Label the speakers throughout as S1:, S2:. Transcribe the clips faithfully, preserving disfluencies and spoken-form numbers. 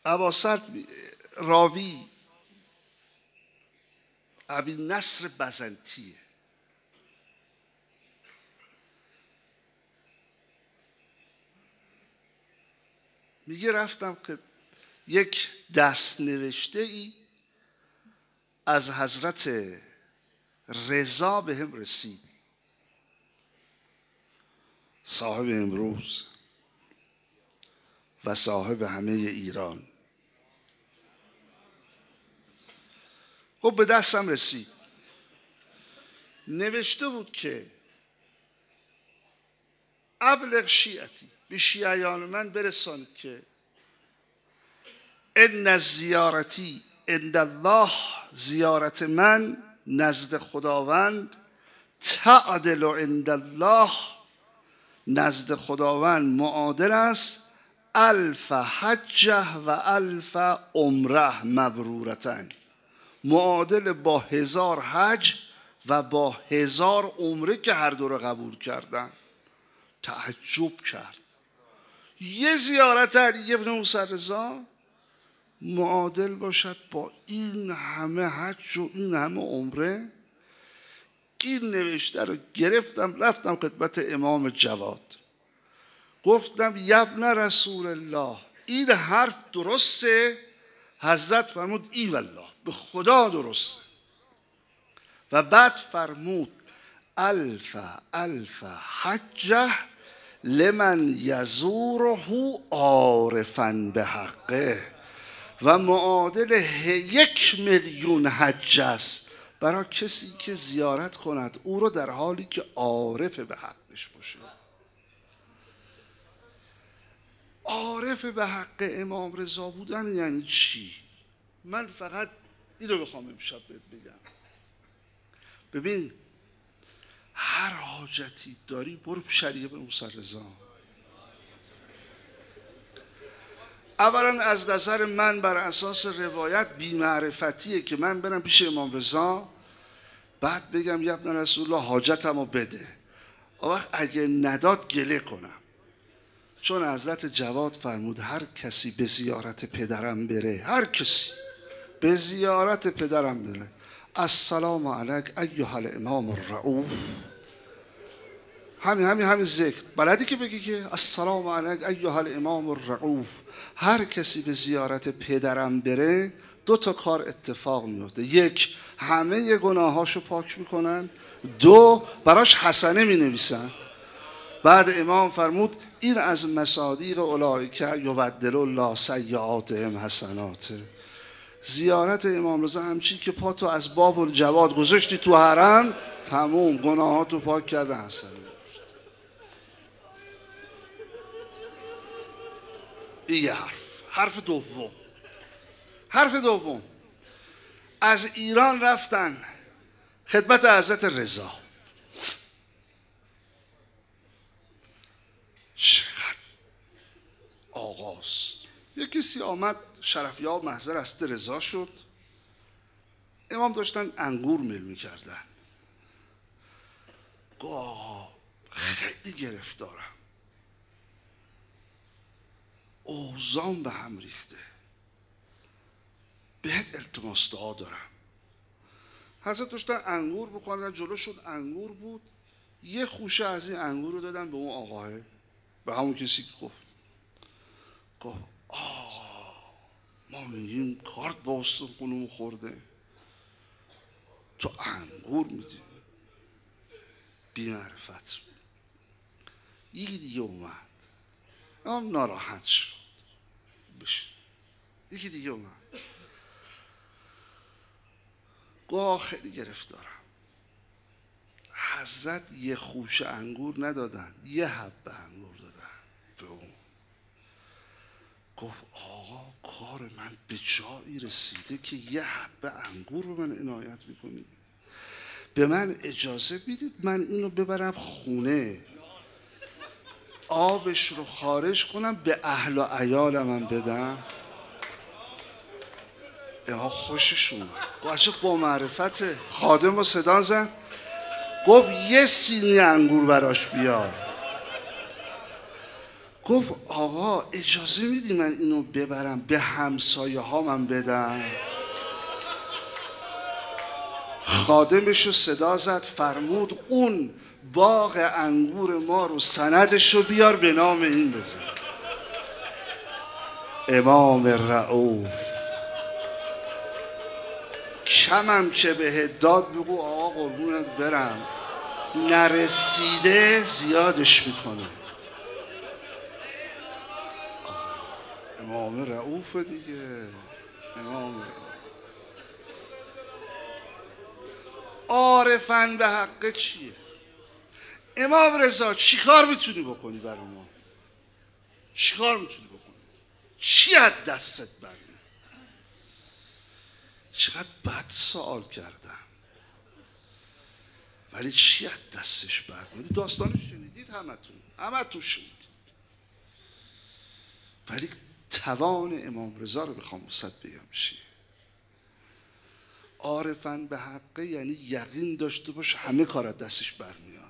S1: اباسر راوی ابی نصر بزنطیه. میگه رفتم که یک دست نوشته ای از حضرت رضا به هم رسید، صاحب امروز و صاحب همه ایران. خب به دستم رسید، نوشته بود که ابلغ شیعتی، به شیعیان من برسان که ان زیارتی عند الله، زیارت من نزد خداوند، تعدل عند الله، نزد خداوند معادل است الف حجه و الف عمره مبرورتن، معادل با هزار حج و با هزار عمره که هر دو رو قبول کردن. تعجب کرد، یه زیارت علی ابن موسی رضا معادل باشد با این همه حج و این همه عمره؟ این نوشته رو گرفتم رفتم خدمت امام جواد، گفتم یبن رسول الله این حرف درسته؟ حضرت فرمود ای والله، به خدا درسته. و بعد فرمود الف الف حجه لمن یزوره عارفا به حقه، و معادل یک میلیون حج است برای کسی که زیارت کند او رو در حالی که عارف به حقش باشه. عارف به حق امام رضا بودن یعنی چی؟ من فقط اینو بخوام امشب بهت بگم. ببین هر حاجتی داری برو پیش علی ابن موسی رضا. اولا از نظر من بر اساس روایت بی‌معرفتیه که من برم پیش امام رضا بعد بگم یا ابن رسول الله حاجتمو بده، وقت اگه نداد گله کنم. چون حضرت جواد فرمود هر کسی به زیارت پدرم بره، هر کسی به زیارت پدرم بره، السلام علیک ایها الامام الرؤوف، همین همین همین ذکر بلدی که بگی که السلام علیک ایها الامام الرؤوف، هر کسی به زیارت پدرم بره دو تا کار اتفاق میفته، یک همه گناهاشو پاک میکنن، دو براش حسنه مینویسن. بعد امام فرمود این از مصادیق اولئک یبدل الله سیئاتهم حسنات. زیارت امام رضا همچی که پاتو از باب الجواد گذاشتی تو حرم تموم گناهاتو پاک کرده حسنه. این یه حرف. حرف دوم، حرف دوم از ایران رفتن خدمت حضرت رضا. چقدر آغاز. یک کسی آمد شرفیاب محضر حضرت رضا شد، امام داشتن انگور میل میکردن، گاه خیلی گرفتارم، اوزان به هم ریخته، بهت التماس دعا دارم. حضرت داشتن انگور بخوردن، جلوشون انگور بود، یه خوشه از این انگور رو دادن به اون آقاه، به همون کسی که گفت گفت آقا ما میگیم کارت با استخونمون خورده تو انگور میدی، بی معرفت. یکی دیگه اومد هم ناراحت شد بشه. یکی دیگه اومد گاه خیلی گرفتارم. حضرت یه خوشه انگور ندادن، یه حبه انگور دادن به اون. گفت آقا کار من به جایی رسیده که یه حبه انگور رو من عنایت میکنی، به من اجازه میدید من اینو ببرم خونه آبش رو خارج کنم به اهل و عیالم هم بدم؟ اینا خوشش اومد، گفت با معرفته. خادم رو صدا زد گفت یه سینی انگور براش بیار. گفت آقا اجازه میدی من اینو ببرم به همسایه ها من بدم؟ خادمش رو صدا زد، فرمود اون باغ انگور ما رو سندش رو بیار به نام این بزن. امام رؤوف کمم که بهت داد بگو آقا قربونت برم، نرسیده زیادش میکنه. امام رؤوف دیگه، امام رؤوف. عارفن به حق چیه؟ امام رضا چی کار میتونی بکنی برای ما؟ چی کار میتونی بکنی؟ چی از دستت برمی؟ چقدر بد سوال کردم، ولی چی از دستش برمی؟ داستانش شنیدید همتون، همتون شنیدید. ولی توان امام رضا رو بخوام وسط بگم چیه؟ عارفن به حقه یعنی یقین داشته باش همه کار از دستش برمیاد.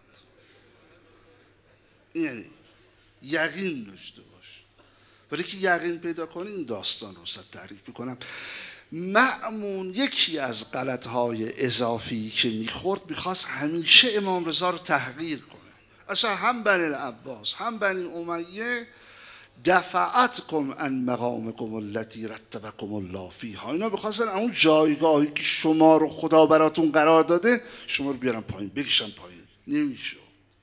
S1: یعنی یقین داشته باش. برای که یقین پیدا کنی این داستان رو وسط تعریف میکنم. مأمون یکی از غلطهای اضافی که میخورد، میخواست همیشه امام رضا رو تحقیر کنه. اصلا هم بنی العباس هم بنی امیه دفعتکم عن مقامکم التی رتبکم الله فیها، اینا بخواستن اون جایگاهی که شما رو خدا براتون قرار داده شما رو بیارن پایین، بکشن پایین. نمیشه.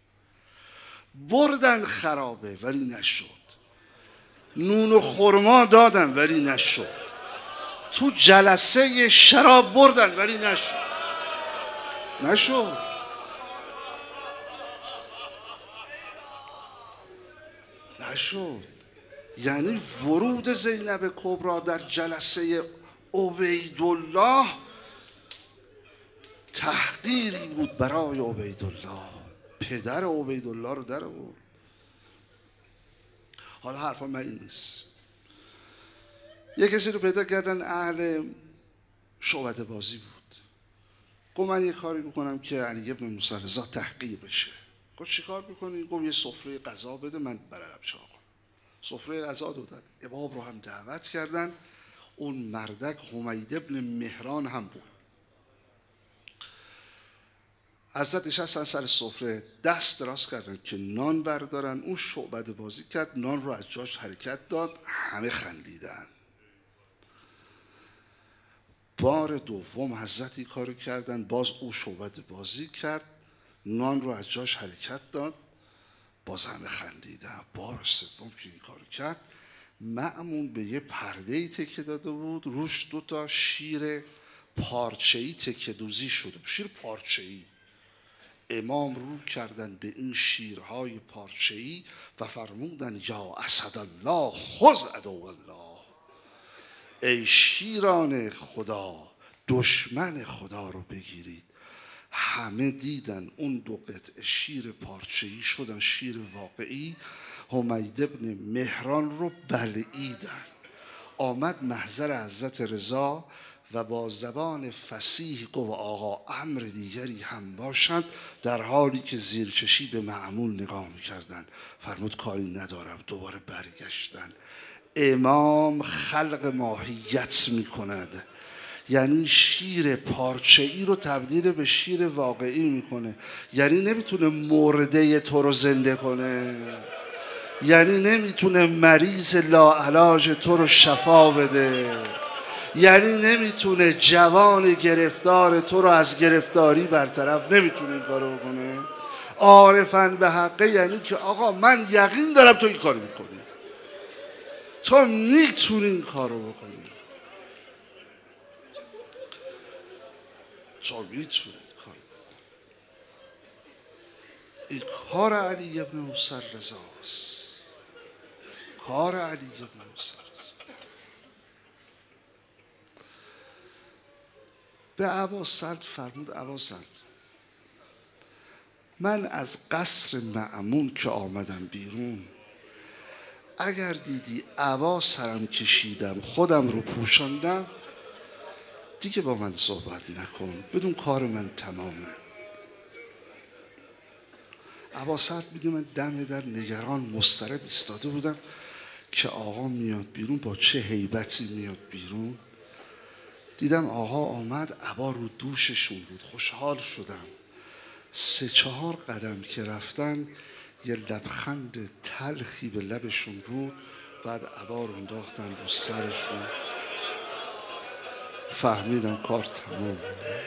S1: بردن خرابه ولی نشد. نون و خرما دادن ولی نشد. تو جلسه شراب بردن ولی نشد. نشد. نشد. یعنی ورود زینب کبرا در جلسه عبیدالله تحقیری بود برای عبیدالله. پدر عبیدالله رو در آورد. حالا حرفا من این نیست. یه کسی رو پیدا کردن اهل شعبده بازی بود. گفت من یه کاری میکنم که علی ابن موسی رضا تحقیر بشه. گفت چی کار میکنی؟ گفت یه سفره غذا بده من برام چاق کنم. سفره غذا دادن. امام رو هم دعوت کردن. اون مردک حمید ابن مهران هم بود. حضرت نشستن سر سفره، دست دراز کردن که نان بردارن. اون شعبده بازی کرد، نان رو از جاش حرکت داد، همه خندیدن. بار دوم حضرت این کارو کردن، باز او شعبده بازی کرد، نان رو از جاش حرکت داد، باز همه خندیدن. بار سوم که این کارو کرد، مأمون به یه پرده‌ای تکیه داده بود، روش دو تا شیر پارچه‌ای تکیه دوزی شده، شیر پارچه‌ای. امام رو کردن به این شیرهای پارچه‌ای و فرمودن یا اسدالله خذ عدو الله، ای شیران خدا دشمن خدا رو بگیرید. همه دیدن اون دو قطعه شیر پارچه‌ای شدن شیر واقعی. حمید ابن مهران رو بلعیدن. آمد محضر حضرت رضا و با زبان فصیح گفت آقا امر دیگری هم باشد، در حالی که زیرچشی به مأمون نگاه میکردن. فرمود کاری ندارم. دوباره برگشتن. امام خلق ماهیت میکند، یعنی شیر پارچه‌ای رو تبدیل به شیر واقعی میکنه. یعنی نمیتونه مرده تو رو زنده کنه، یعنی نمیتونه مریض لاعلاج تو رو شفا بده، یعنی نمیتونه جوان گرفتار تو رو از گرفتاری برطرف، نمیتونه این کارو بکنه. عارفن به حقه یعنی که آقا من یقین دارم تو این کارو میکنی، تو میتونی این کارو بکنی، تو میتونی این کارو بکنی. این کار علی ابن موسی رضاست، کار علی ابن موسی رضا. به ابا سلط فرمود ابا سلط من از قصر مأمون که آمدم بیرون، اگر دیدی ابا سرم کشیدم خودم رو پوشاندم دیگه با من صحبت نکن، بدون کار من تمامه. ابوالسعد میگه من دم در نگران مضطرب ایستاده بودم که آقا میاد بیرون، با چه هیبتی میاد بیرون. دیدم آقا آمد، عبا رو دوششون بود. خوشحال شدم. سه چهار قدم که رفتن یه لبخند تلخی به لبشون بود. بعد عبا رو انداختن رو سرشون. فهمیدم کار تمام.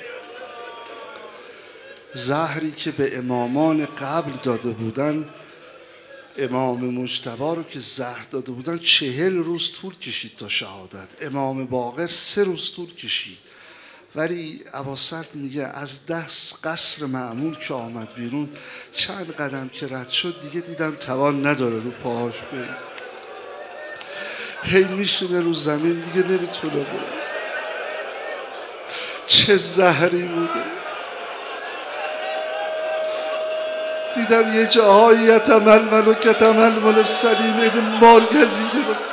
S1: زهری که به امامان قبل داده بودن، امام مجتبی رو که زهر داده بودن چهل روز طول کشید تا شهادت. امام باقر سه روز طول کشید. ولی ابوالسعد میگه از دست قصر معمول که آمد بیرون، چند قدم که رد شد دیگه دیدم توان نداره رو پاهاش بیست. هی میشینه رو زمین دیگه نمیتونه بره. چه زهری بوده. دیدم یه جاهایی یتململ و کتململ سلیم این مال گزیده بود.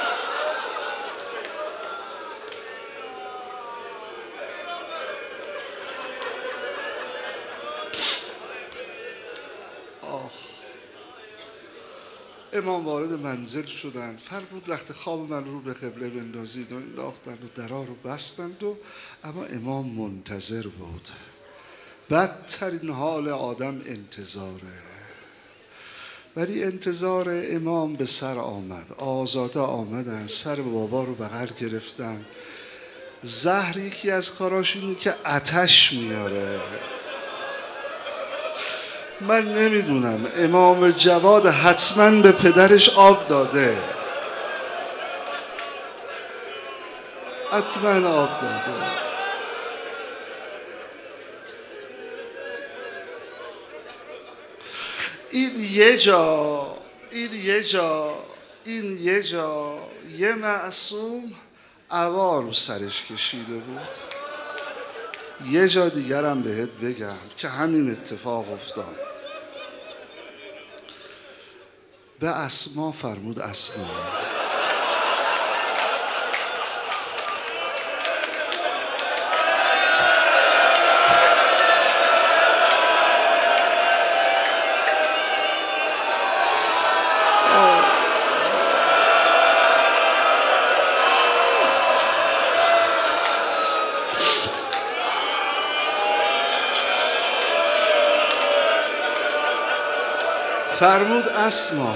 S1: آه. امام وارد منزل شدن. فرمود رخت خواب من رو به قبله بندازید و انداختن و درا رو بستند و اما امام منتظر بود. بدترین حال آدم انتظاره. ولی انتظار امام به سر آمد. آزاده آمدن، سر بابا رو بغل گرفتن. زهر یکی از کاراش اینه که آتش میاره. من نمیدونم، امام جواد حتما به پدرش آب داده، حتما آب داده. این یه جا این یه جا این یه جا یه معصوم عوا رو سرش کشیده بود. یه جا دیگرم بهت بگم که همین اتفاق افتاد. به اسما فرمود اسما فرمود اسما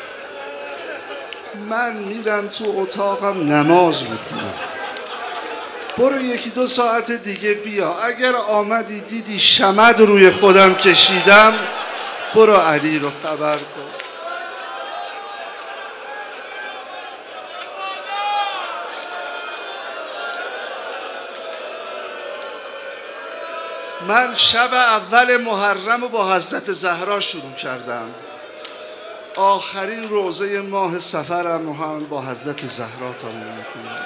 S1: من میرم تو اتاقم نماز میخونم، برو یکی دو ساعت دیگه بیا، اگر آمدی دیدی شمد روی خودم کشیدم برو علی رو خبر کن. من شب اول محرم رو با حضرت زهرا شروع کردم، آخرین روزه ماه سفرم هم با حضرت زهرا تمام میکنم.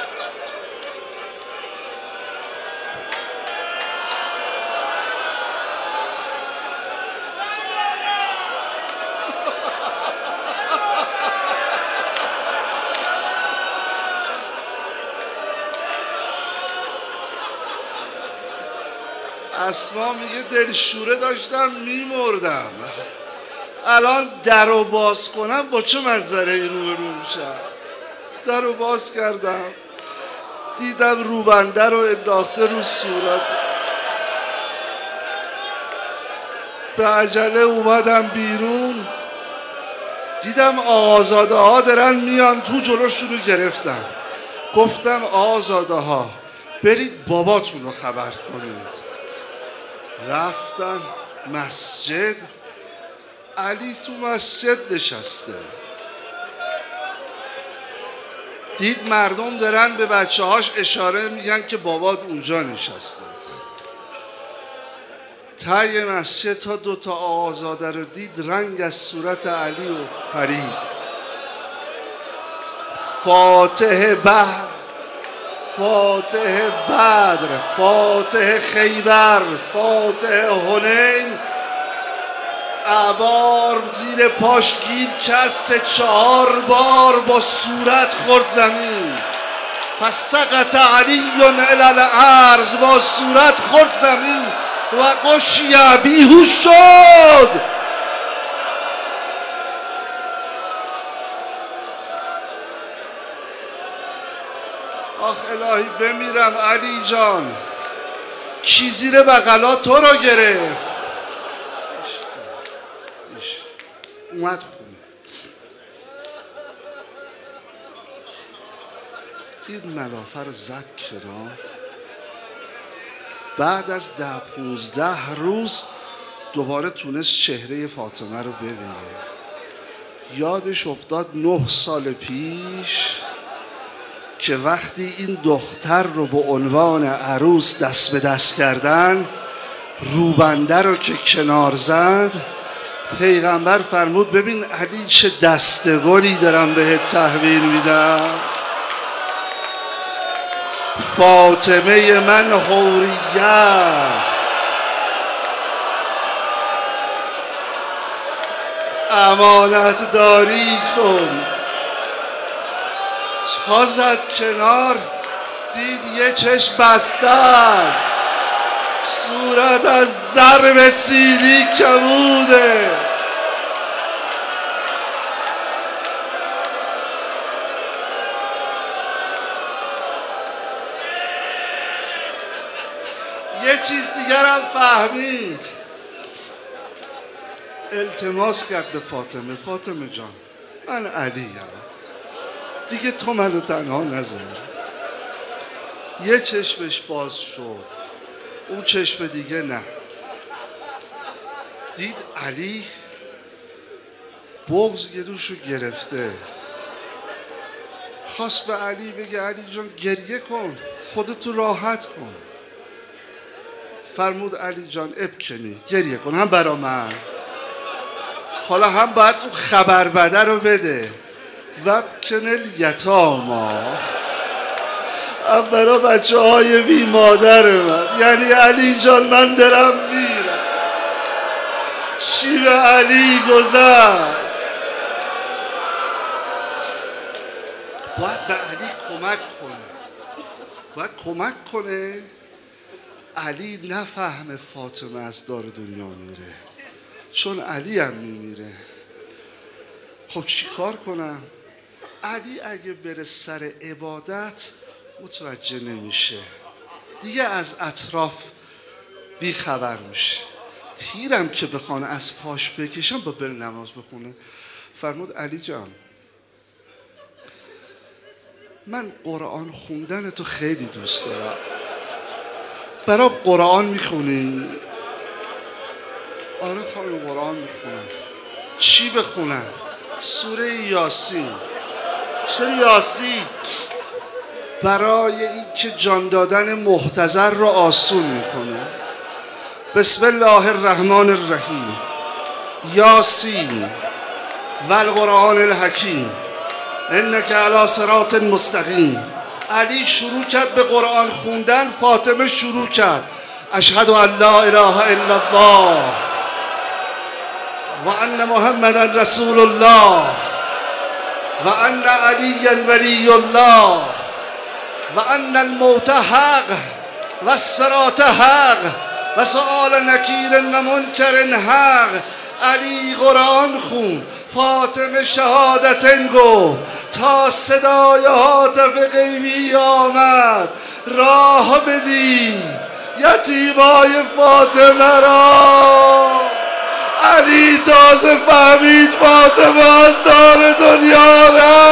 S1: اسما میگه دلشوره داشتم میمردم، الان در رو باز کنم با چه منظره ای رو رو میشم. در رو باز کردم دیدم روبنده رو انداخته رو صورت. به عجله اومدم بیرون، دیدم آزاده ها دارن میان تو، جلوشون رو گرفتم. گفتم آزاده ها برید باباتون رو خبر کنید. رفتن مسجد، علی تو مسجد نشسته. دید مردم دارن به بچه هاش اشاره میگن که بابات اونجا نشسته. تای مسجد تا دوتا آزاده رو دید، رنگ از صورت علی و پرید. فاتح بحر، فاتح بدر، فاتح خیبر، فاتح حنین، عبار زیر پاش گیر کرد، سه چهار بار با صورت خورد زمین. فسقط علی الی الارض، با صورت خورد زمین و غشی بیهوش شد. آخ الهی بمیرم علی جان، کی زیر بغلا تو رو گرفت؟ اومد خونه. این ملافه رو زد کنار. بعد از ده پونزده روز دوباره تونست چهره فاطمه رو ببینه. یادش افتاد نه سال پیش که وقتی این دختر رو به عنوان عروس دست به دست کردن، روبنده رو که کنار زد، پیغمبر فرمود ببین علی چه دستگلی دارم بهت تحویل میدم. فاطمه من حوریه است، امانت داری کن. تا زد کنار، دید یه چشم بسته است، صورت از ضرب سیلی کبوده. یه چیز دیگر هم فهمید. التماس کرد به فاطمه، فاطمه جان من علیم، دیگه تو منو تنها نذار. یه چشمش باز شد، اون چشم دیگه نه. دید علی بغض یه دوشو گرفته. خواست به علی بگه علی جان گریه کن، خودتو راحت کن. فرمود علی جان ابکنی، گریه کن، هم برا من، حالا هم باید اون خبر بده رو بده. وابکن الیتاما، هم برا بچه های بی مادر من. یعنی علی جان من دارم میرم، چی به علی گذر؟ باید به علی کمک کنه، باید کمک کنه علی نفهمه فاطمه از دار دنیا میره، چون علی هم میمیره. خب چی کار کنم؟ علی اگه بره سر عبادت متوجه نمیشه، دیگه از اطراف بی خبر میشه. تیرم که بخوانه از پاش بکشم با بر نماز بخونه. فرمود علی جان من قرآن خوندن تو خیلی دوست دارم، برای قرآن میخونی؟ آره خانم قرآن میخونم. چی بخونم؟ سوره یاسین. چرا یاسین؟ برای این که جان دادن محتضر رو آسون میکنه. بسم الله الرحمن الرحیم، یاسین والقرآن الحکیم انک علی صراط مستقیم. علی شروع کرد به قرآن خوندن، فاطمه شروع کرد اشهد ان لا اله الا الله و ان محمدا رسول الله و ان علی ولی الله و ان الموت حق و الصراط حق و سؤال نکیر و منکر حق. علی قرآن خون، فاطمه شهادتن گفت تا صدای هاتف غیبی آمد راه بدی یتیمای فاطمه را. علی تازه فهمید فاطمه از دار دنیا رفت.